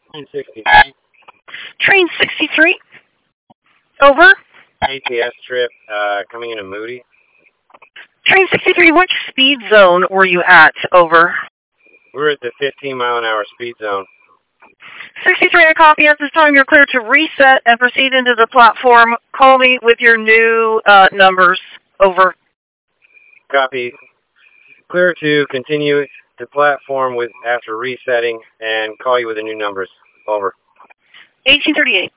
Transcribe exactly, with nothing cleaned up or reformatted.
Train sixty-three. Train sixty-three. Over. A T S trip uh, coming into Moody. Train sixty-three, which speed zone were you at? Over. We're at the fifteen mile an hour speed zone. sixty-three, I copy. At this time, you're clear to reset and proceed into the platform. Call me with your new uh, numbers. Over. Copy. Clear to continue the platform with after resetting and call you with the new numbers. Over. eighteen thirty-eight.